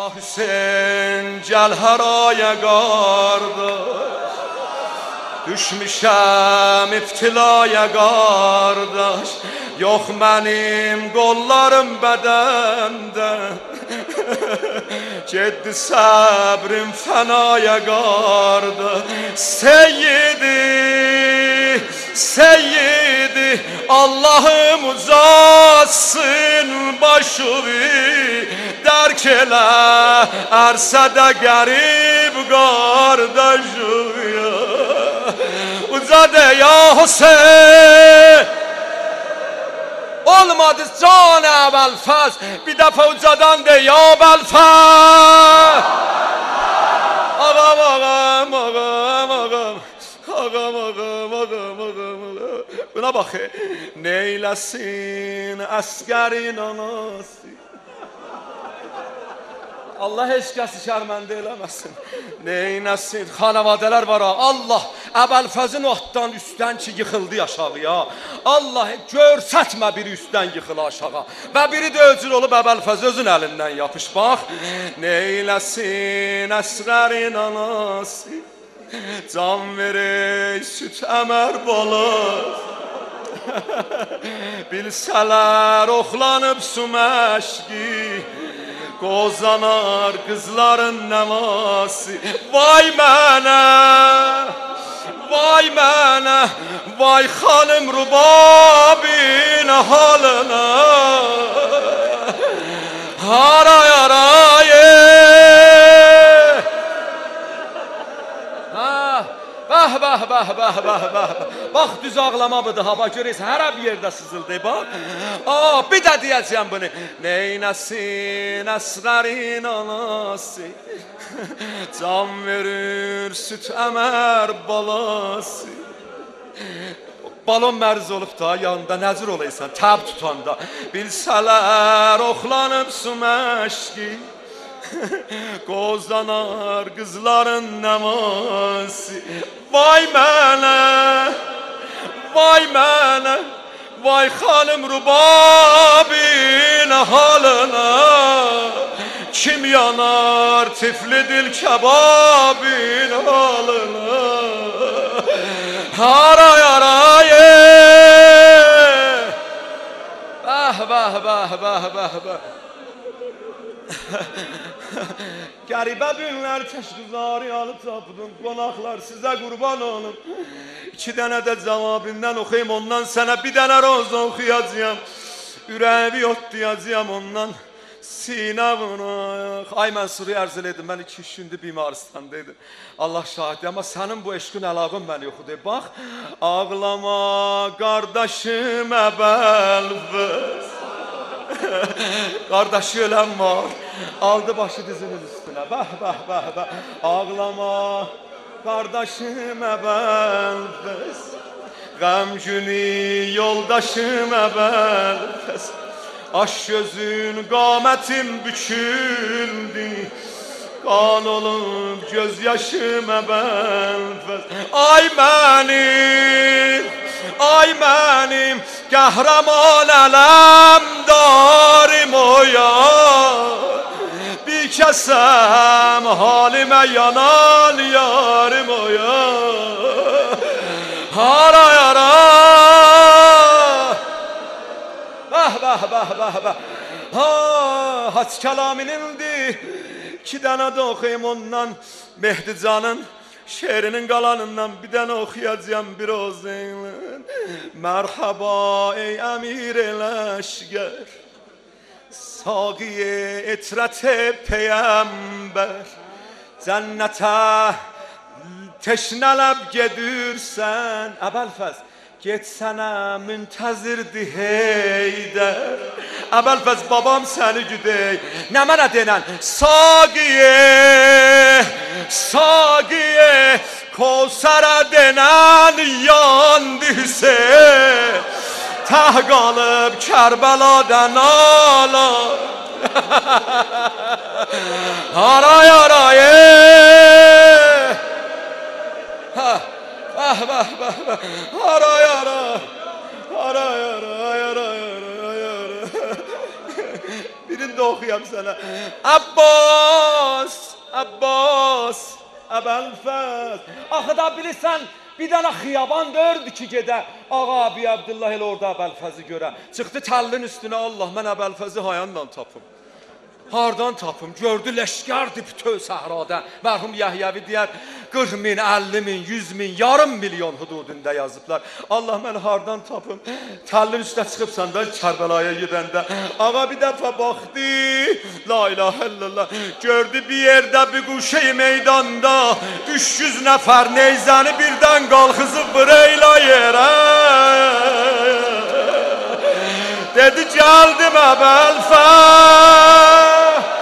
Hüseyin gel haraya kardeş, düşmüşəm iftilaya kardeş. Yok benim kollarım bedende, getdi sabrim fenaya kardeş. Seyyidi Allah'ım uzatsın başını, derk elə ərsədə qərib qardaşım ya. Uzadı ya Hüseyin. Olmadı can Əbəlfəz, bir dəfə ucadan de ya Əbəlfəz. Ağam ağam ağam ağam. Ağam ağam ağam ağam. Buna bak, neyləsin əskərin anası. Allah heç kəsi şərməndə eləməsin. Neynəsin, xanavadələr var ha. Allah Əbəlfəzin otdan üstdən ki yıxıldı aşağıya. Allah görsətmə biri üstdən yıxılı aşağı. Və biri də öcür olub Əbəlfəz özün əlindən yapış. Bax, neyləsin əsğərin anası, can verək süt əmər balası. Bilsələr oxlanıb su məşqi, qozanar qızların nəması. Vay mənə, vay mənə, vay xanım rubabin halına. Haray haray Bəh, bəh, bəh, bəh, bəh, bəh. Bax, düz ağlama budur, hava görəyiz, hər bir yerdə sızıldı, bax. Bir də deyəcəyəm bunu. Neynəsin əsğərin anası, can verir süt əmər balası. Balon mərz olub da, yanında nəzir olaysan, təb tutanda. Bilsələr oxlanıb su məşqi, qozanar qızların nəması. Vay mənə, vay mənə, vay xanım rubabin halına. Kim yanar tifli dil kebabin halına. Haray haray bəh, bəh, bəh, bəh, bəh, bəh. Qəribə günlər kəşküzarı alıb tapdım, qonaqlar sizə qurban olum. 2 dənə də cavabından oxuyayım, ondan sənə bir dənə roz oxuyacağım. Ürəyimi yotlayacağım ondan, sinə vuraq. Ay Mənsuru ərz elədim, mən 2-3 gündür bimaristandaydım. Allah şahidi, amma sənin bu eşqin əlaqın məni yoxudur. Bax, ağlama qardaşım Əbəlfəz. Qardaşı ölən var, aldı başı dizinin üstünə. Bəh, bəh, bəh, bəh. Ağlama qardaşım Əbəlfəz, qəmgünü yoldaşım Əbəlfəz. Aş gözün qamətim büküldü, qan olub göz yaşım Əbəlfəz. Ay mənim, ay mənim qəhrəman ələmdarim o ya. Bir kəsəm halimə yanan yarim o ya. Haray haray bəh, bəh, bəh, bəh, bəh. Haç kəlaminindir, 2 dənə də oxuyayım ondan. Mehdi Can'ın şehrinin qalanından bir dənə oxuyacağım bir ozinlə. Mərhaba ey əmir eləşgər, saqiye etrət-i peyəmbər. Cənnətə teşnələb gedirsən Əbəlfəz, getsənə müntəzirdir Heydər. Əbəlfəz babam səni güdək, nə mənə denən saqiye, saqiye, Kosərə denən yandı Hüseyin, təh qalıb Kərbəladan ala. Haray haray Bəh, bəh, bəh, bəh. Haray haray haray haray haray haray. Birini də oxuyam sənə. sənə. Abbas, Abbas, Əbəlfəz. Axı da bilirsən, bir dənə xiyaban dördü ki gedə. Ağa abi Abdullah elə orada Əbəlfəzi görə. Çıxdı təllin üstünə, Allah mən Əbəlfəzi hayandan tapım. Hardan tapım? Gördü leşkərdir bütöv səhrada. Mərhum Yəhyəvi deyər 40 min, 50 min, 100 min, yarım milyon hududunda yazıblar. Allah mən hardan tapım? Təllin üstə çıxıbsan da Kərbəlaya gedəndə. Ağa bir dəfə baxdı, la ilahə illallah. Gördü bir yerdə bir quşey meydanda 300 nəfər neyzəni birdən qalxızıb vıreyla yerə. Dedi gəldim Əbəlfəz.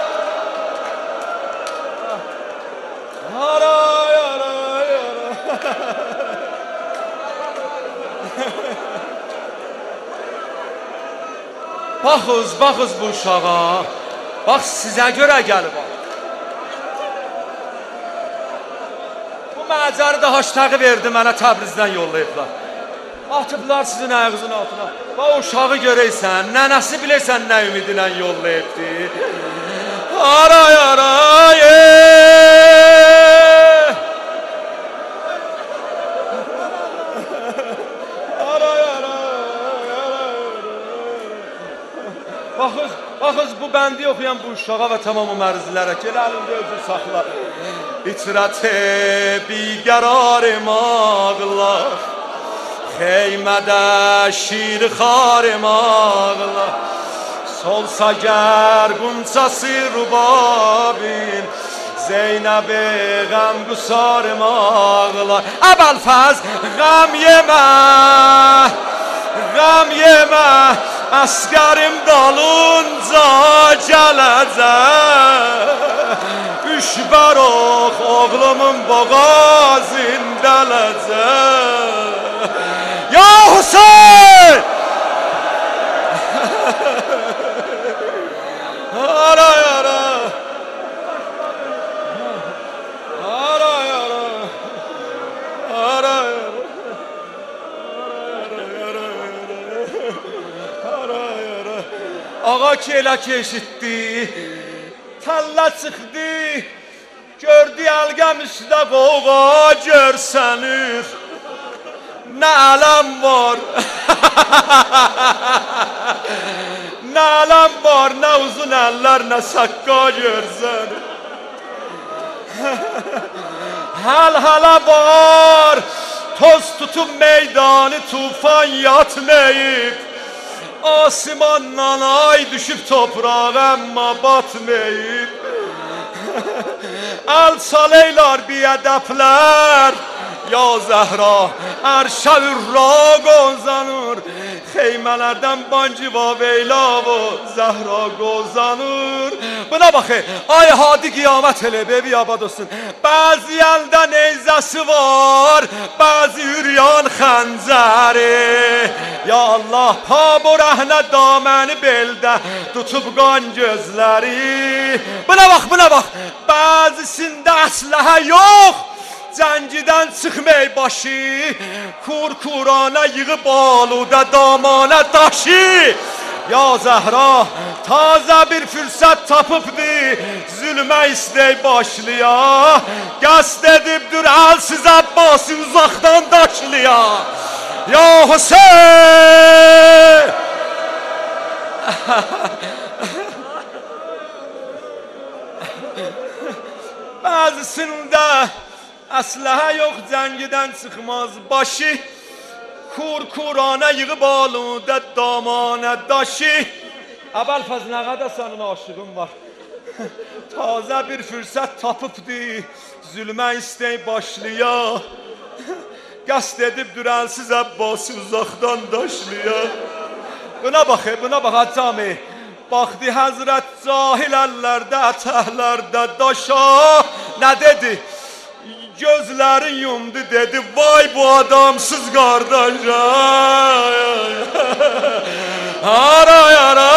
Baxız bu uşağa. Bax sizə görə gəlib. Bu məcəri də haştağı verdi mənə Təbrizdən yollayıblar. Atıblar sizin ayağınızın altına. Bax uşağı görəysən, nənəsi bilirsən nə ümidlə yollayıbdı. Aray aray. Baxız bu bəndi oxuyan bu uşağa və tamam o mərzilərə ki, elə əlində özü saxla. İtirət-i biqərarim ağlar, xeymədə şir xarim ağlar, solsa gər qunçası rubabin, Zeynəb-i qəm qusarım ağlar. Əbəlfəz qəm yemə, qəm yemə, Əsgərim dalınca gələcək, üç barox oğlumun boğazindələcək. Ya Hüseyin! Ara yara, ara yara, ara yara. Ağa ki elə ki eşitdi, təlla çıxdı, gördü əlqəm üstə qoğa görsənir. Nə ələm var, nə ələm var, nə uzun əllər, nə saqqa görsənir. Həl-hələ var, toz tutub meydanı tufan yatmayıb. Asimandan ay düşüb toprağa əmmə batmayıb. Əl çaleylar biədəblər, ya Zəhra, ərşə ürra qozanır. Xeymələrdən banciva veylavı, Zəhra qozanır. Buna baxı, ay hadi qiyamət elə, bebi abad olsun. Bəzi əldə neyzəsi var, bəzi üryan xəncəri. Ya Allah, ha bu rəhnə daməni beldə, tutub qan gözləri. Buna bax, bəzisində əsləhə yox, Zəncidən çıxmay başı, Kur-kurana yığıb aludə damana daşı. Ya Zəhra, tazə bir fürsət tapıbdı, zülmə istək başlıya. Qəsd edibdir əlsiz Əbbasi uzaqdan daşlıya. Ya Hüseyin! Bəzisində əsləhə yox, cəngidən çıxmaz başı, Kur-kurana yığıb aludə damana daşı. Əbəlfəz nə qədər sənin aşığın var. Tazə bir fürsət tapıbdı, zülmə istək başlıya. Qəsd edibdir əlsiz Əbbasi uzaqdan daşlıya. Buna bax Hacami. Baxdı Həzrət cahil əllərdə, ətəhlərdə daşa. Nə dedi? Gözləri yumdu dedi, vay bu adamsız qardaş. Ara yara.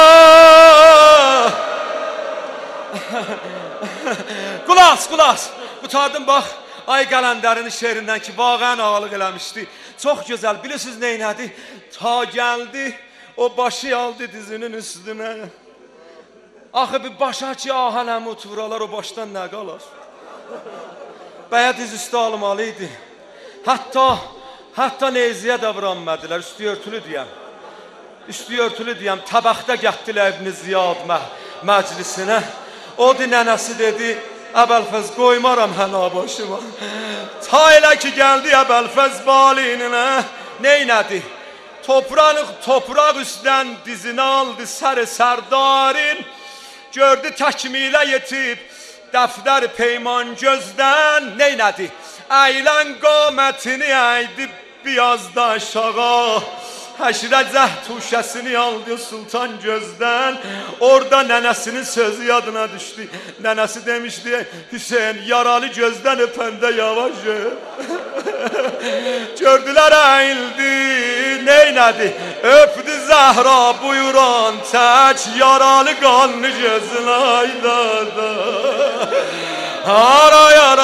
Qulaq. Qutardım bax. Ay Qələndərin şeirindən ki, vaqən ağalıq eləmişdi. Çox gözəl, bilirsiniz neynədi? Ta gəldi, o başı aldı dizinin üstünə. Axı bir başa ki ahələm otururlar, o başdan nə qalar? Bəyə diz üstü almalı idi. Hətta neyziyə də vuranmədilər, üstü örtülü deyəm. Üstü örtülü deyəm, təbəxdə gətdilər İbn Ziyad məclisinə. O di nənəsi dedi, Əbəlfəz qoymaram həna başıma. Ta elə ki gəldi Əbəlfəz balinə, neynədi? Topraq üstdən dizini aldı sər-i sərdarin. Gördü təkmilə yetib, dəftər peyman gözdən, neynədi? Əylən qamətini əydi biyazda aşağı. Həşrə cəhd tuşəsini aldı sultan gözdən. Orada nənəsinin sözü yadına düşdü. Nənəsi demişdi, Hüseyin yaralı gözdən öpəndə yavaş gördülər əyildi, neynədi? Öpdü Zəhra buyuran tək yaralı qanlı gözün aydadı. Hara